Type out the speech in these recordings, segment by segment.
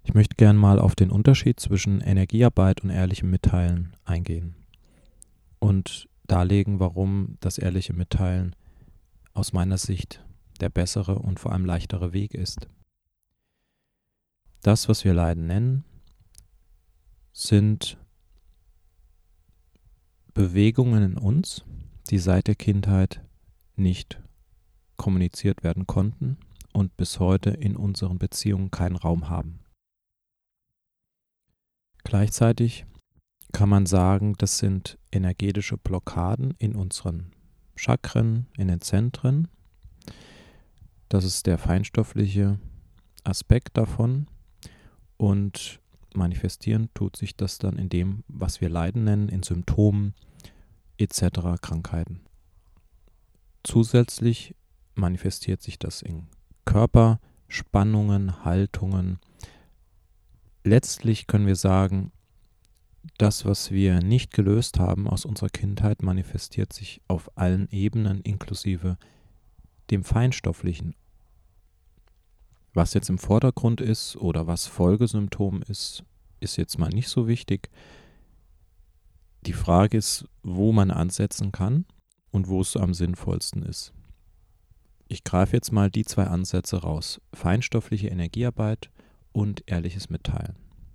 Ich möchte gern mal auf den Unterschied zwischen Energiearbeit und ehrlichem Mitteilen eingehen und darlegen, warum das ehrliche Mitteilen aus meiner Sicht der bessere und vor allem leichtere Weg ist. Das, was wir Leiden nennen, sind Bewegungen in uns, die seit der Kindheit nicht kommuniziert werden konnten und bis heute in unseren Beziehungen keinen Raum haben. Gleichzeitig kann man sagen, das sind energetische Blockaden in unseren Chakren, in den Zentren. Das ist der feinstoffliche Aspekt davon und manifestieren tut sich das dann in dem, was wir Leiden nennen, in Symptomen etc., Krankheiten. Zusätzlich manifestiert sich das in Körperspannungen, Haltungen. Letztlich können wir sagen, das, was wir nicht gelöst haben aus unserer Kindheit, manifestiert sich auf allen Ebenen, inklusive dem Feinstofflichen. Was jetzt im Vordergrund ist oder was Folgesymptom ist, ist jetzt mal nicht so wichtig. Die Frage ist, wo man ansetzen kann und wo es am sinnvollsten ist. Ich greife jetzt mal die zwei Ansätze raus: feinstoffliche Energiearbeit und ehrliches Mitteilen.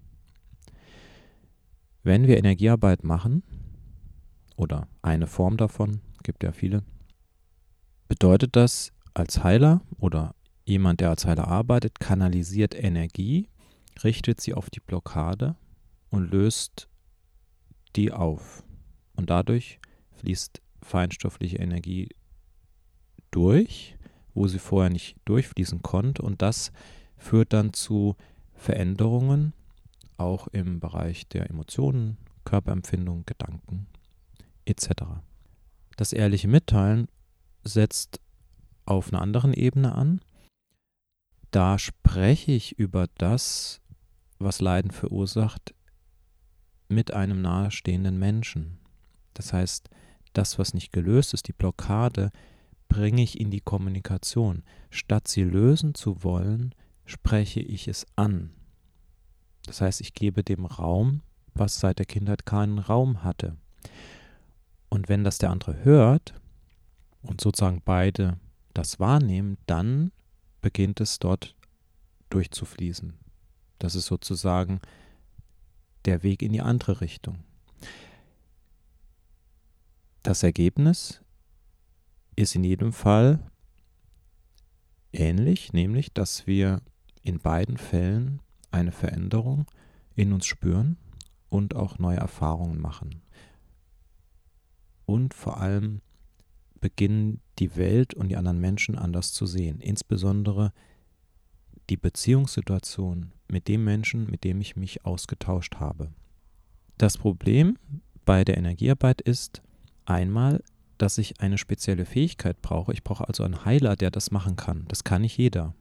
Wenn wir Energiearbeit machen, oder eine Form davon, gibt ja viele, bedeutet das, als Heiler oder jemand, der als Heiler arbeitet, kanalisiert Energie, richtet sie auf die Blockade und löst die auf. Und dadurch fließt feinstoffliche Energie durch, wo sie vorher nicht durchfließen konnte. Und das führt dann zu Veränderungen, auch im Bereich der Emotionen, Körperempfindung, Gedanken etc. Das ehrliche Mitteilen setzt auf einer anderen Ebene an. Da spreche ich über das, was Leiden verursacht, mit einem nahestehenden Menschen. Das heißt, das, was nicht gelöst ist, die Blockade, bringe ich in die Kommunikation. Statt sie lösen zu wollen, spreche ich es an. Das heißt, ich gebe dem Raum, was seit der Kindheit keinen Raum hatte. Und wenn das der andere hört und sozusagen beide das wahrnehmen, dann beginnt es dort durchzufließen. Das ist sozusagen der Weg in die andere Richtung. Das Ergebnis ist in jedem Fall ähnlich, nämlich, dass wir in beiden Fällen eine Veränderung in uns spüren und auch neue Erfahrungen machen. Und vor allem beginnen die Welt und die anderen Menschen anders zu sehen. Insbesondere die Beziehungssituation mit dem Menschen, mit dem ich mich ausgetauscht habe. Das Problem bei der Energiearbeit ist einmal, dass ich eine spezielle Fähigkeit brauche. Ich brauche also einen Heiler, der das machen kann. Das kann nicht jeder.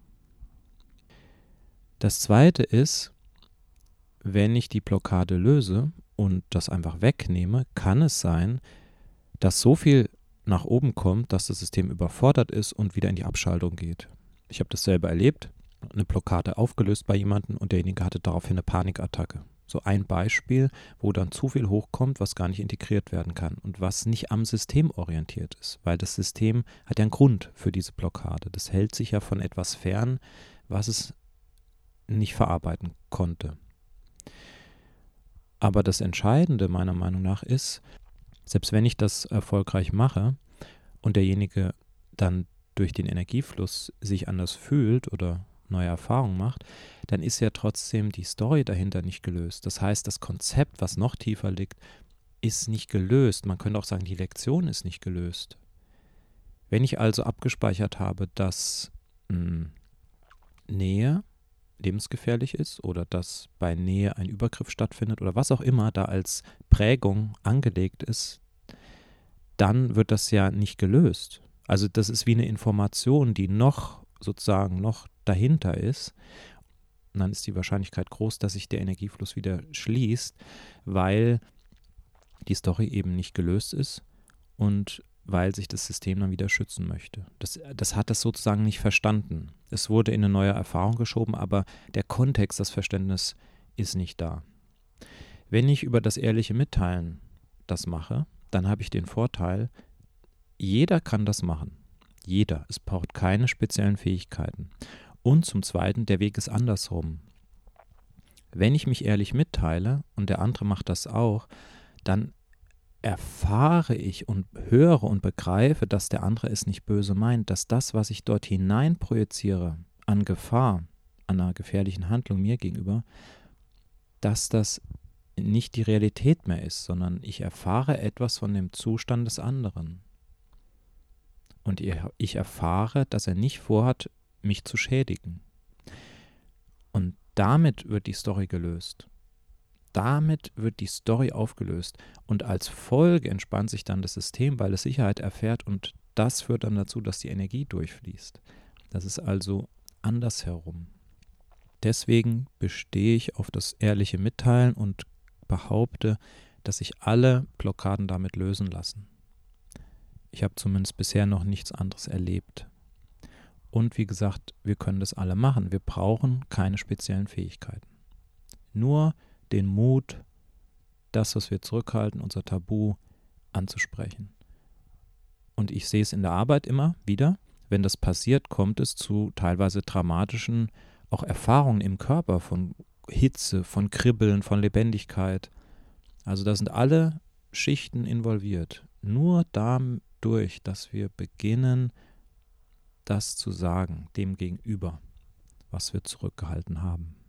Das Zweite ist, wenn ich die Blockade löse und das einfach wegnehme, kann es sein, dass so viel nach oben kommt, dass das System überfordert ist und wieder in die Abschaltung geht. Ich habe das selber erlebt, eine Blockade aufgelöst bei jemandem und derjenige hatte daraufhin eine Panikattacke. So ein Beispiel, wo dann zu viel hochkommt, was gar nicht integriert werden kann und was nicht am System orientiert ist, weil das System hat ja einen Grund für diese Blockade. Das hält sich ja von etwas fern, was es nicht verarbeiten konnte. Aber das Entscheidende meiner Meinung nach ist, selbst wenn ich das erfolgreich mache und derjenige dann durch den Energiefluss sich anders fühlt oder neue Erfahrungen macht, dann ist ja trotzdem die Story dahinter nicht gelöst. Das heißt, das Konzept, was noch tiefer liegt, ist nicht gelöst. Man könnte auch sagen, die Lektion ist nicht gelöst. Wenn ich also abgespeichert habe, dass Nähe lebensgefährlich ist oder dass bei Nähe ein Übergriff stattfindet oder was auch immer da als Prägung angelegt ist, dann wird das ja nicht gelöst. Also das ist wie eine Information, die noch dahinter ist. Und dann ist die Wahrscheinlichkeit groß, dass sich der Energiefluss wieder schließt, weil die Story eben nicht gelöst ist und weil sich das System dann wieder schützen möchte. Das hat das sozusagen nicht verstanden. Es wurde in eine neue Erfahrung geschoben, aber der Kontext, das Verständnis ist nicht da. Wenn ich über das ehrliche Mitteilen das mache, dann habe ich den Vorteil, jeder kann das machen. Jeder. Es braucht keine speziellen Fähigkeiten. Und zum Zweiten, der Weg ist andersrum. Wenn ich mich ehrlich mitteile und der andere macht das auch, dann erfahre ich und höre und begreife, dass der andere es nicht böse meint, dass das, was ich dort hinein projiziere an Gefahr, an einer gefährlichen Handlung mir gegenüber, dass das nicht die Realität mehr ist, sondern ich erfahre etwas von dem Zustand des anderen. Und ich erfahre, dass er nicht vorhat, mich zu schädigen. Und damit wird die Story gelöst. Damit wird die Story aufgelöst. Und als Folge entspannt sich dann das System, weil es Sicherheit erfährt und das führt dann dazu, dass die Energie durchfließt. Das ist also andersherum. Deswegen bestehe ich auf das ehrliche Mitteilen und behaupte, dass sich alle Blockaden damit lösen lassen. Ich habe zumindest bisher noch nichts anderes erlebt. Und wie gesagt, wir können das alle machen. Wir brauchen keine speziellen Fähigkeiten. Nur den Mut, das, was wir zurückhalten, unser Tabu anzusprechen. Und ich sehe es in der Arbeit immer wieder. Wenn das passiert, kommt es zu teilweise dramatischen auch Erfahrungen im Körper von Hitze, von Kribbeln, von Lebendigkeit. Also da sind alle Schichten involviert. Nur dadurch, dass wir beginnen, das zu sagen, dem Gegenüber, was wir zurückgehalten haben.